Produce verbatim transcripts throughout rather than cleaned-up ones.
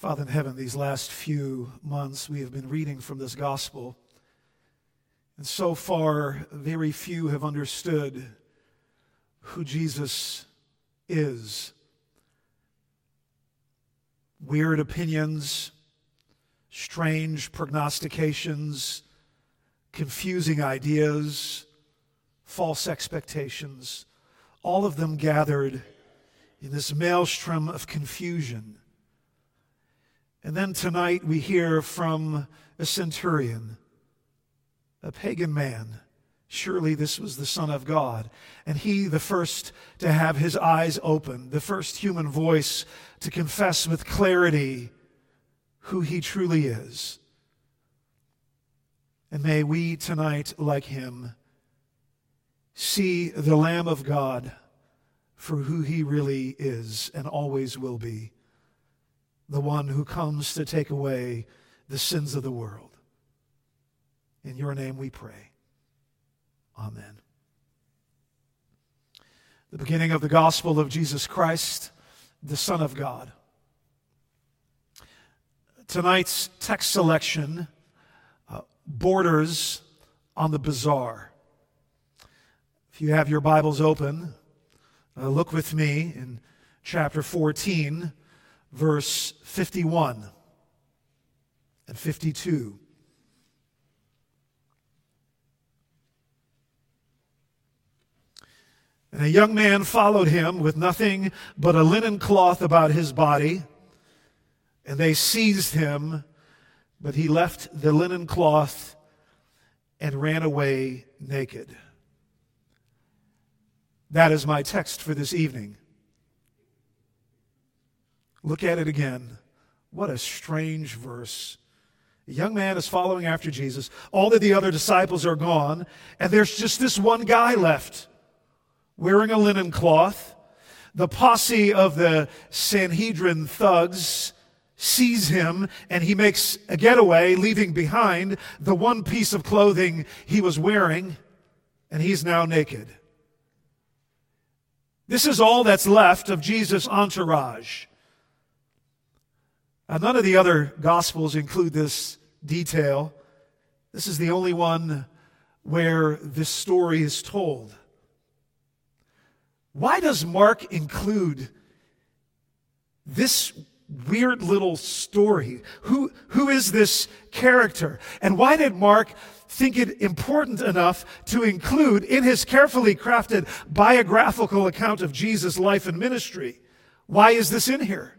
Father in heaven, these last few months we have been reading from this gospel, and so far very few have understood who Jesus is. Weird opinions, strange prognostications, confusing ideas, false expectations, all of them gathered in this maelstrom of confusion. And then tonight we hear from a centurion, a pagan man. Surely this was the Son of God. And he, the first to have his eyes opened, the first human voice to confess with clarity who he truly is. And may we tonight, like him, see the Lamb of God for who he really is and always will be, the one who comes to take away the sins of the world. In your name we pray. Amen. The beginning of the gospel of Jesus Christ, the Son of God. Tonight's text selection uh, borders on the bizarre. If you have your Bibles open, uh, look with me in chapter fourteen, verse fifty-one and fifty-two. And a young man followed him with nothing but a linen cloth about his body, and they seized him, but he left the linen cloth and ran away naked. That is my text for this evening. Look at it again. What a strange verse. A young man is following after Jesus. All of the other disciples are gone, and there's just this one guy left, wearing a linen cloth. The posse of the Sanhedrin thugs sees him, and he makes a getaway, leaving behind the one piece of clothing he was wearing, and he's now naked. This is all that's left of Jesus' entourage. Now, none of the other Gospels include this detail. This is the only one where this story is told. Why does Mark include this weird little story? Who, who is this character? And why did Mark think it important enough to include in his carefully crafted biographical account of Jesus' life and ministry? Why is this in here?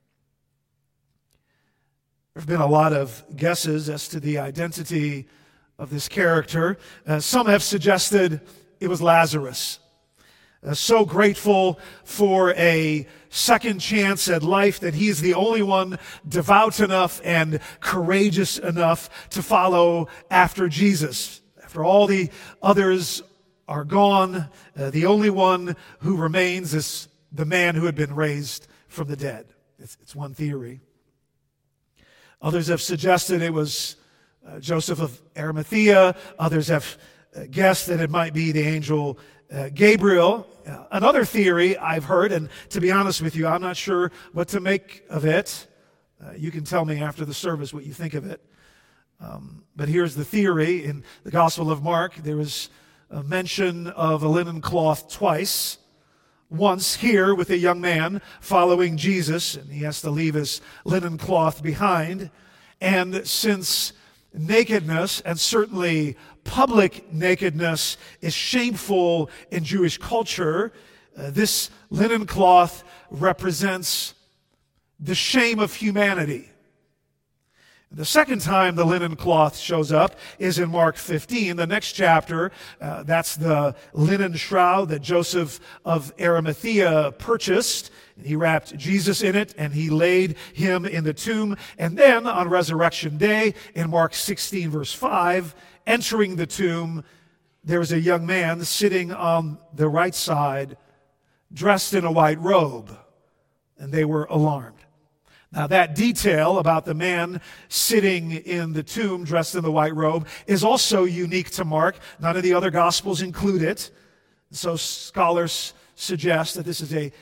There have been a lot of guesses as to the identity of this character. Uh, some have suggested it was Lazarus. Uh, so grateful for a second chance at life that he's the only one devout enough and courageous enough to follow after Jesus. After all the others are gone, uh, the only one who remains is the man who had been raised from the dead. It's, it's one theory. Others have suggested it was uh, Joseph of Arimathea. Others have uh, guessed that it might be the angel Uh, Gabriel. Uh, another theory I've heard, and to be honest with you, I'm not sure what to make of it. Uh, you can tell me after the service what you think of it. Um, but here's the theory. In the Gospel of Mark, there is a mention of a linen cloth twice. Once here with a young man following Jesus, and he has to leave his linen cloth behind. And since nakedness, and certainly public nakedness, is shameful in Jewish culture, uh, this linen cloth represents the shame of humanity. The second time the linen cloth shows up is in Mark fifteen, the next chapter. Uh, that's the linen shroud that Joseph of Arimathea purchased. He wrapped Jesus in it, and he laid him in the tomb. And then on Resurrection Day, in Mark sixteen, verse five, entering the tomb, there was a young man sitting on the right side, dressed in a white robe, and they were alarmed. Now, that detail about the man sitting in the tomb dressed in the white robe is also unique to Mark. None of the other Gospels include it. So scholars suggest that this is a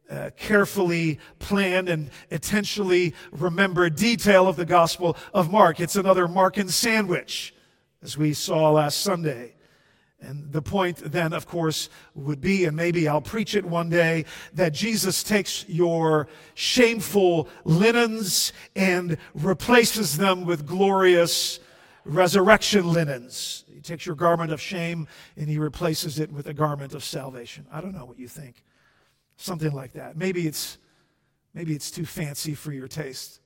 uh, carefully planned and intentionally remembered detail of the Gospel of Mark. It's another Markan sandwich, as we saw last Sunday. And the point then, of course, would be, and maybe I'll preach it one day, that Jesus takes your shameful linens and replaces them with glorious resurrection linens. He takes your garment of shame and he replaces it with a garment of salvation. I don't know what you think. Something like that. Maybe it's, maybe it's too fancy for your taste.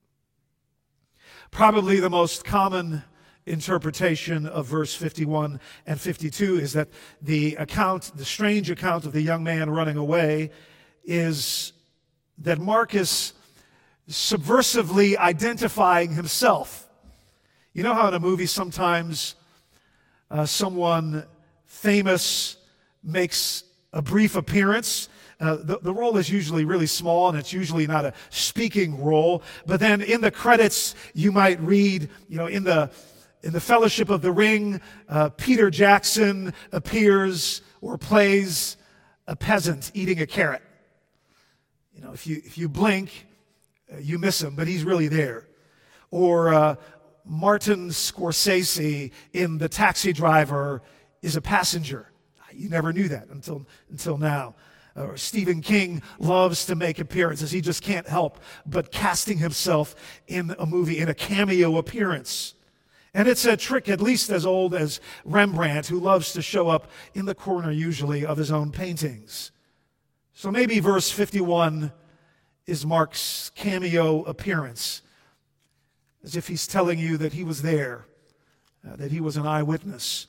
Probably the most common interpretation of verse fifty-one and fifty-two is that the account, the strange account of the young man running away, is that Mark is subversively identifying himself. You know how in a movie sometimes uh, someone famous makes a brief appearance? Uh, the, the role is usually really small, and it's usually not a speaking role. But then in the credits, you might read, you know, in the In the Fellowship of the Ring, uh, Peter Jackson appears or plays a peasant eating a carrot. You know, if you if you blink, uh, you miss him, but he's really there. Or uh, Martin Scorsese in The Taxi Driver is a passenger. You never knew that until until now. Or Stephen King loves to make appearances. He just can't help but casting himself in a movie, in a cameo appearance. And it's a trick at least as old as Rembrandt, who loves to show up in the corner usually of his own paintings. So maybe verse fifty-one is Mark's cameo appearance, as if he's telling you that he was there, uh, that he was an eyewitness.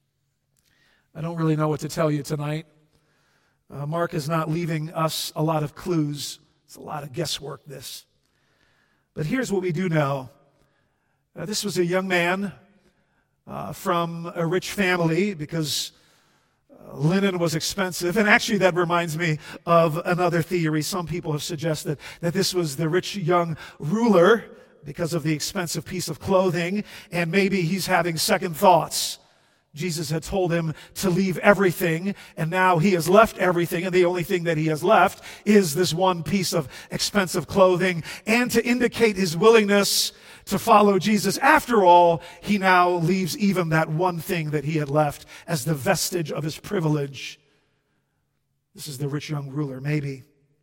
I don't really know what to tell you tonight. Uh, Mark is not leaving us a lot of clues. It's a lot of guesswork, this. But here's what we do know. Uh, this was a young man uh, from a rich family, because uh, linen was expensive. And actually that reminds me of another theory. Some people have suggested that this was the rich young ruler because of the expensive piece of clothing, and maybe he's having second thoughts. Jesus had told him to leave everything, and now he has left everything, and the only thing that he has left is this one piece of expensive clothing. And to indicate his willingness to follow Jesus, after all, he now leaves even that one thing that he had left as the vestige of his privilege. This is the rich young ruler, maybe.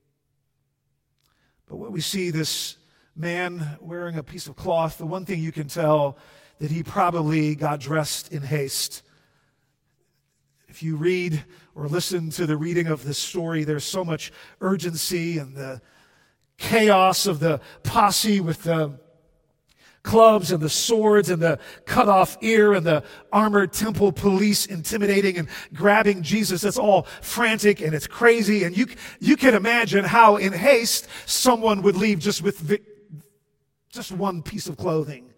But what we see, this man wearing a piece of cloth, the one thing you can tell, that he probably got dressed in haste. If you read or listen to the reading of this story, there's so much urgency and the chaos of the posse with the clubs and the swords and the cut off ear and the armored temple police intimidating and grabbing Jesus. It's all frantic and it's crazy. And you, you can imagine how in haste someone would leave just with vi- just one piece of clothing.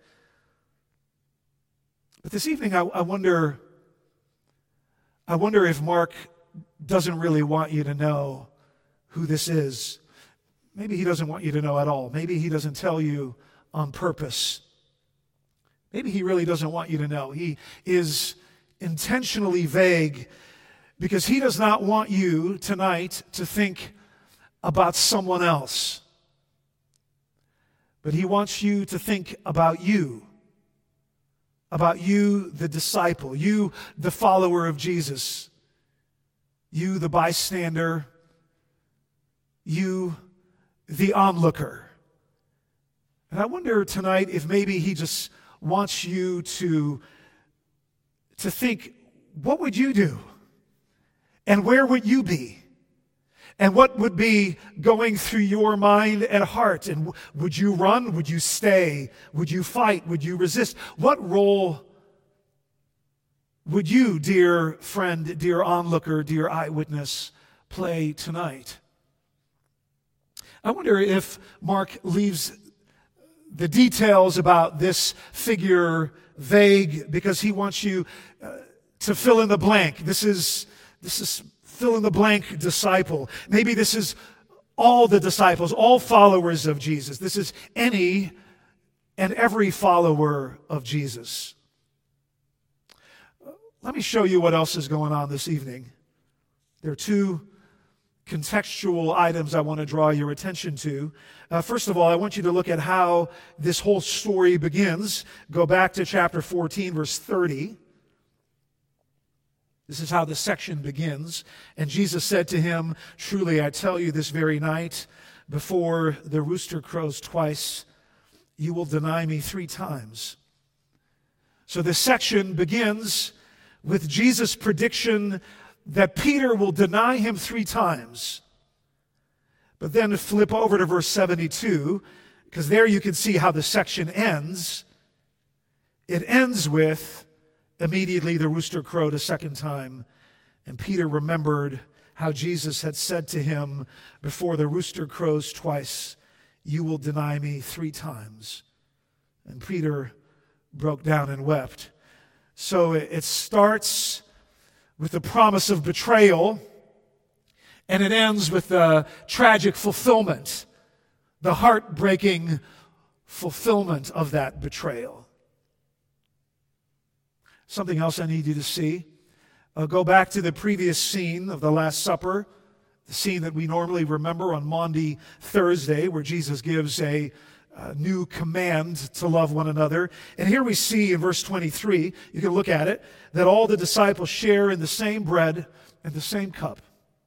But this evening, I, I wonder, I wonder if Mark doesn't really want you to know who this is. Maybe he doesn't want you to know at all. Maybe he doesn't tell you on purpose. Maybe he really doesn't want you to know. He is intentionally vague because he does not want you tonight to think about someone else. But he wants you to think about you. About you, the disciple, you, the follower of Jesus, you, the bystander, you, the onlooker. And I wonder tonight if maybe he just wants you to, to think, what would you do? And where would you be? And what would be going through your mind and heart? And would you run? Would you stay? Would you fight? Would you resist? What role would you, dear friend, dear onlooker, dear eyewitness, play tonight? I wonder if Mark leaves the details about this figure vague because he wants you uh, to fill in the blank. This is, this is fill in the blank disciple. Maybe this is all the disciples, all followers of Jesus. This is any and every follower of Jesus. Let me show you what else is going on this evening. There are two contextual items I want to draw your attention to. Uh, first of all, I want you to look at how this whole story begins. Go back to chapter fourteen, verse thirty. This is how the section begins. And Jesus said to him, "Truly I tell you, this very night, before the rooster crows twice, you will deny me three times." So this section begins with Jesus' prediction that Peter will deny him three times. But then flip over to verse seventy-two, because there you can see how the section ends. It ends with, immediately the rooster crowed a second time, and Peter remembered how Jesus had said to him, "Before the rooster crows twice, you will deny me three times." And Peter broke down and wept. So it starts with the promise of betrayal, and it ends with the tragic fulfillment, the heartbreaking fulfillment of that betrayal. Something else I need you to see. Uh, go back to the previous scene of the Last Supper, the scene that we normally remember on Maundy Thursday, where Jesus gives a uh, new command to love one another. And here we see in verse twenty-three, you can look at it, that all the disciples share in the same bread and the same cup.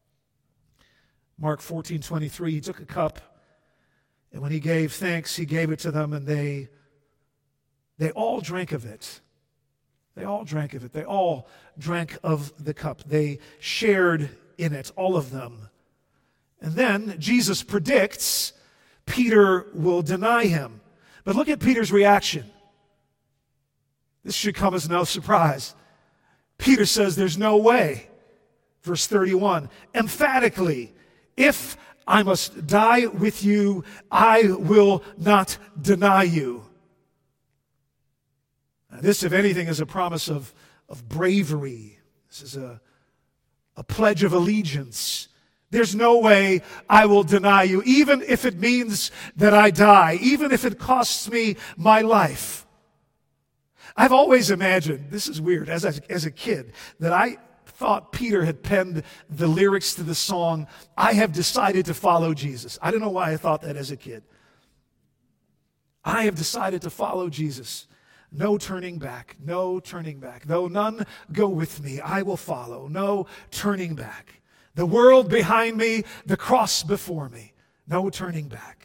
Mark fourteen twenty-three, he took a cup, and when he gave thanks, he gave it to them, and they, they all drank of it. They all drank of it. They all drank of the cup. They shared in it, all of them. And then Jesus predicts Peter will deny him. But look at Peter's reaction. This should come as no surprise. Peter says, "There's no way." Verse thirty-one, emphatically, "If I must die with you, I will not deny you." Now, this, if anything, is a promise of, of bravery. This is a, a pledge of allegiance. There's no way I will deny you, even if it means that I die, even if it costs me my life. I've always imagined, this is weird, as a, as a kid, that I thought Peter had penned the lyrics to the song, "I have decided to follow Jesus." I don't know why I thought that as a kid. I have decided to follow Jesus. No turning back, no turning back. Though none go with me, I will follow. No turning back. The world behind me, the cross before me. No turning back.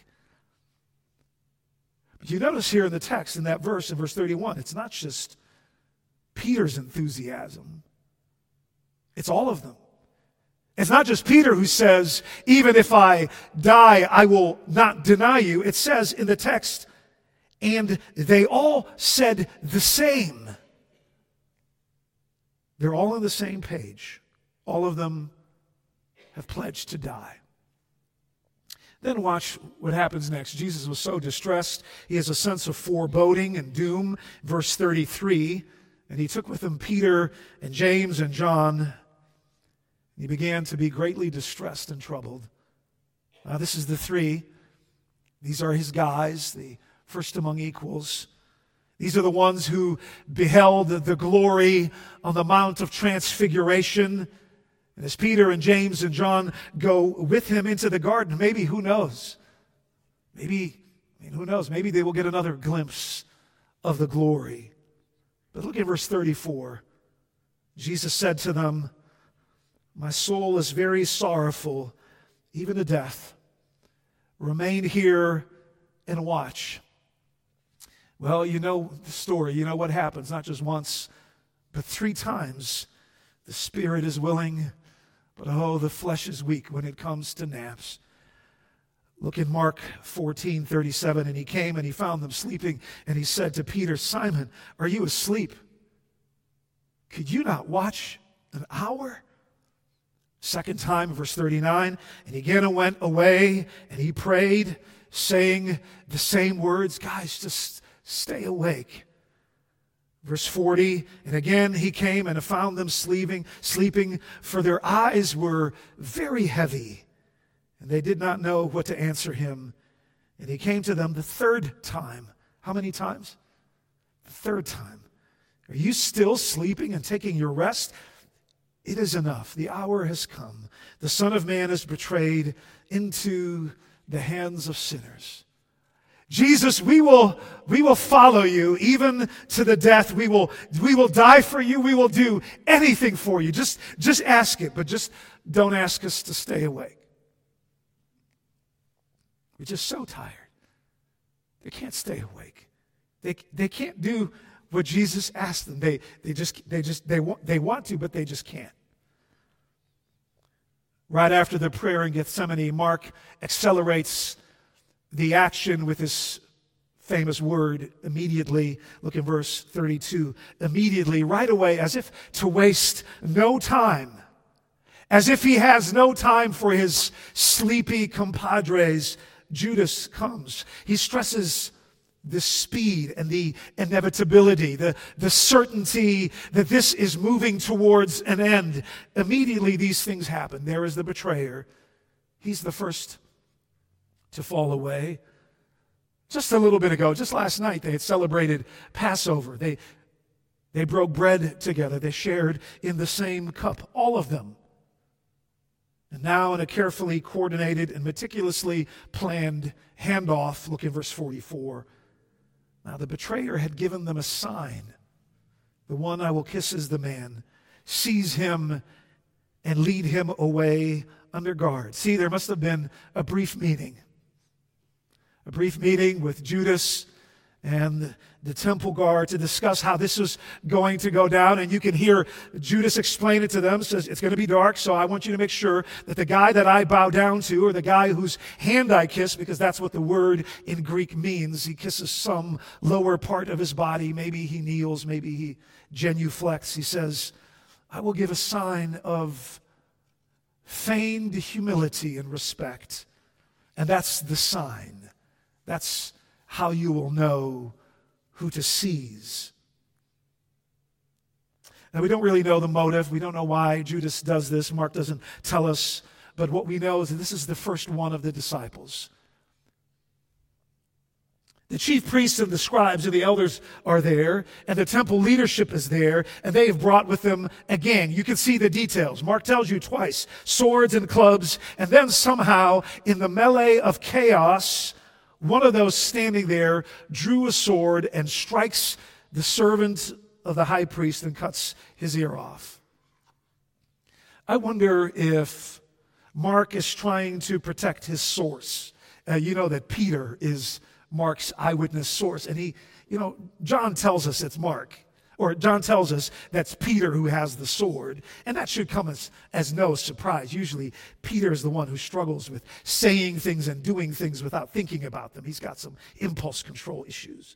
But you notice here in the text, in that verse, in verse thirty-one, it's not just Peter's enthusiasm. It's all of them. It's not just Peter who says, "Even if I die, I will not deny you." It says in the text, and they all said the same. They're all on the same page. All of them have pledged to die. Then watch what happens next. Jesus was so distressed, he has a sense of foreboding and doom. Verse thirty-three, and he took with him Peter and James and John. He began to be greatly distressed and troubled. Now, this is the three. These are his guys, the first among equals. These are the ones who beheld the glory on the Mount of Transfiguration. And as Peter and James and John go with him into the garden, maybe, who knows? Maybe, I mean, who knows? Maybe they will get another glimpse of the glory. But look at verse thirty-four. Jesus said to them, "My soul is very sorrowful, even to death. Remain here and watch." Well, you know the story. You know what happens, not just once, but three times. The spirit is willing, but oh, the flesh is weak when it comes to naps. Look in Mark fourteen thirty-seven. And he came and he found them sleeping, and he said to Peter, "Simon, are you asleep? Could you not watch an hour?" Second time, verse thirty-nine. And he again went away and he prayed, saying the same words. Guys, just stay awake. Verse forty, and again he came and found them sleeping, sleeping, for their eyes were very heavy, and they did not know what to answer him. And he came to them the third time. How many times? The third time. Are you still sleeping and taking your rest? It is enough. The hour has come. The Son of Man is betrayed into the hands of sinners. Jesus, we will, we will follow you even to the death. We will, we will die for you. We will do anything for you. Just, just ask it, but just don't ask us to stay awake. We're just so tired. They can't stay awake. They, they can't do what Jesus asked them. They, they just, they just, they want, they want to, but they just can't. Right after the prayer in Gethsemane, Mark accelerates the action with this famous word, immediately. Look in verse thirty-two. Immediately, right away, as if to waste no time, as if he has no time for his sleepy compadres, Judas comes. He stresses the speed and the inevitability, the, the certainty that this is moving towards an end. Immediately these things happen. There is the betrayer. He's the first to fall away. Just a little bit ago, just last night, they had celebrated Passover. They, they broke bread together. They shared in the same cup, all of them. And now in a carefully coordinated and meticulously planned handoff, look in verse forty-four. Now the betrayer had given them a sign. The one I will kiss is the man. Seize him and lead him away under guard. See, there must have been a brief meeting. A brief meeting with Judas and the temple guard to discuss how this was going to go down. And you can hear Judas explain it to them. Says, it's going to be dark, so I want you to make sure that the guy that I bow down to, or the guy whose hand I kiss, because that's what the word in Greek means. He kisses some lower part of his body. Maybe he kneels, maybe he genuflects. He says, I will give a sign of feigned humility and respect. And that's the sign. That's how you will know who to seize. Now, we don't really know the motive. We don't know why Judas does this. Mark doesn't tell us. But what we know is that this is the first one of the disciples. The chief priests and the scribes and the elders are there, and the temple leadership is there, and they have brought with them, again, you can see the details. Mark tells you twice, swords and clubs, and then somehow, in the melee of chaos, one of those standing there drew a sword and strikes the servant of the high priest and cuts his ear off. I wonder if Mark is trying to protect his source. Uh, you know that Peter is Mark's eyewitness source. And he, you know, John tells us it's Mark. Or John tells us that's Peter who has the sword. And that should come as, as no surprise. Usually Peter is the one who struggles with saying things and doing things without thinking about them. He's got some impulse control issues.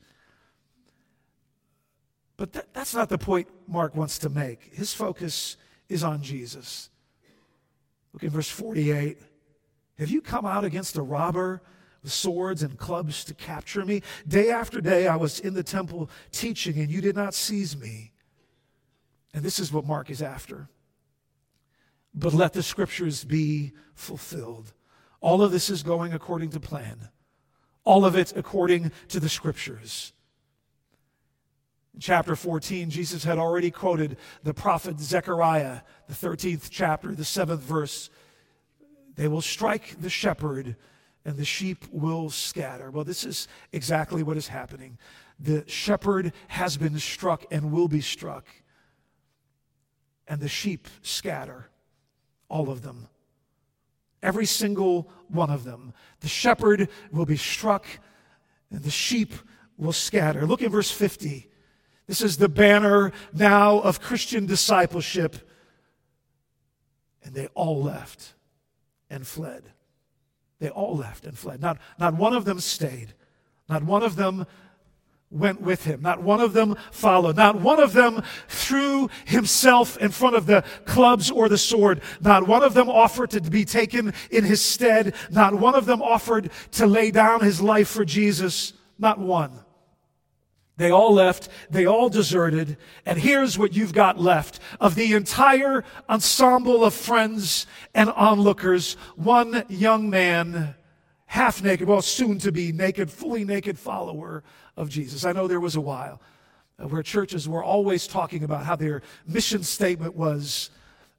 But that, that's not the point Mark wants to make. His focus is on Jesus. Look in verse forty-eight. Have you come out against a robber with swords and clubs to capture me? Day after day I was in the temple teaching, and you did not seize me. And this is what Mark is after. But let the scriptures be fulfilled. All of this is going according to plan. All of it according to the scriptures. In chapter fourteen, Jesus had already quoted the prophet Zechariah, the thirteenth chapter, the seventh verse. They will strike the shepherd, and the sheep will scatter. Well, this is exactly what is happening. The shepherd has been struck and will be struck, and the sheep scatter, all of them. Every single one of them. The shepherd will be struck, and the sheep will scatter. Look at verse fifty. This is the banner now of Christian discipleship. And they all left and fled. They all left and fled. Not, not one of them stayed. Not one of them went with him. Not one of them followed. Not one of them threw himself in front of the clubs or the sword. Not one of them offered to be taken in his stead. Not one of them offered to lay down his life for Jesus. Not one. They all left, they all deserted, and here's what you've got left. Of the entire ensemble of friends and onlookers, one young man, half naked, well, soon to be naked, fully naked follower of Jesus. I know there was a while where churches were always talking about how their mission statement was,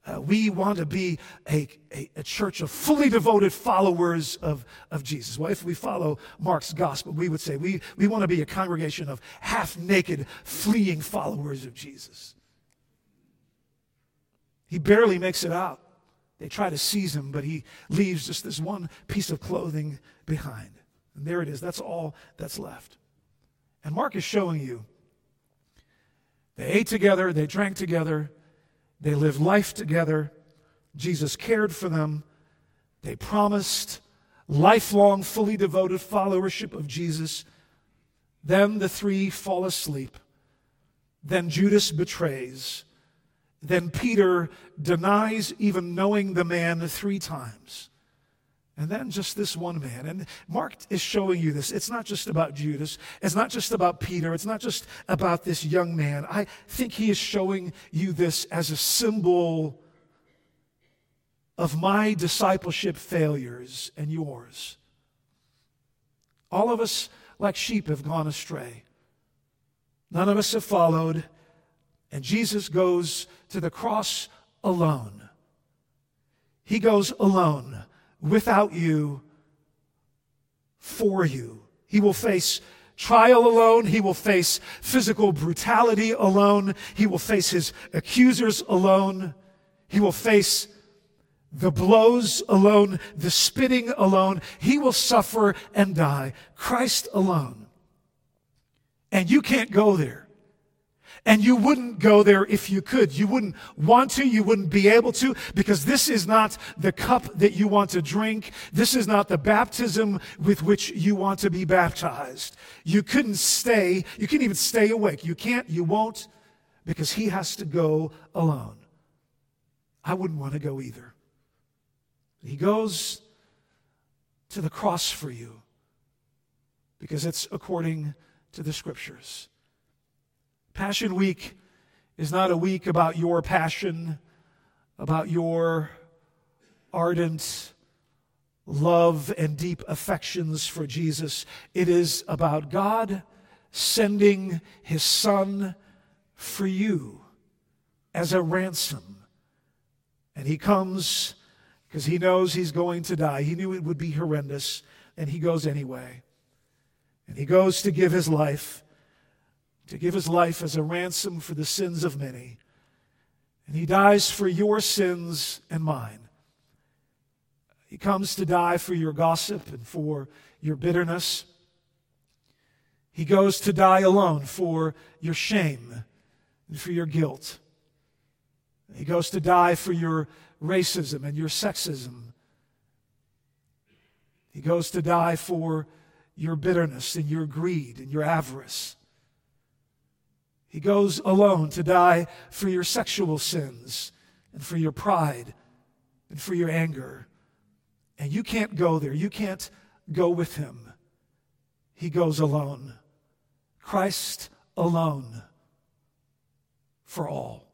Uh, we want to be a, a, a church of fully devoted followers of, of Jesus. Well, if we follow Mark's gospel, we would say we, we want to be a congregation of half-naked, fleeing followers of Jesus. He barely makes it out. They try to seize him, but he leaves just this one piece of clothing behind. And there it is. That's all that's left. And Mark is showing you they ate together, they drank together, they lived life together. Jesus cared for them. They promised lifelong, fully devoted followership of Jesus. Then the three fall asleep. Then Judas betrays. Then Peter denies even knowing the man three times. And then just this one man. And Mark is showing you this. It's not just about Judas. It's not just about Peter. It's not just about this young man. I think he is showing you this as a symbol of my discipleship failures and yours. All of us, like sheep, have gone astray. None of us have followed. And Jesus goes to the cross alone. He goes alone. Without you, for you. He will face trial alone. He will face physical brutality alone. He will face his accusers alone. He will face the blows alone, the spitting alone. He will suffer and die. Christ alone. And you can't go there. And you wouldn't go there if you could. You wouldn't want to. You wouldn't be able to, because this is not the cup that you want to drink. This is not the baptism with which you want to be baptized. You couldn't stay. You can't even stay awake. You can't, you won't, because he has to go alone. I wouldn't want to go either. He goes to the cross for you because it's according to the Scriptures. Passion Week is not a week about your passion, about your ardent love and deep affections for Jesus. It is about God sending his Son for you as a ransom. And he comes because he knows he's going to die. He knew it would be horrendous, and he goes anyway. And he goes to give his life to give his life as a ransom for the sins of many. And he dies for your sins and mine. He comes to die for your gossip and for your bitterness. He goes to die alone for your shame and for your guilt. He goes to die for your racism and your sexism. He goes to die for your bitterness and your greed and your avarice. He goes alone to die for your sexual sins and for your pride and for your anger. And you can't go there. You can't go with him. He goes alone. Christ alone for all.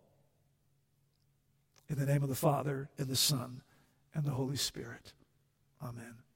In the name of the Father, and the Son, and the Holy Spirit. Amen.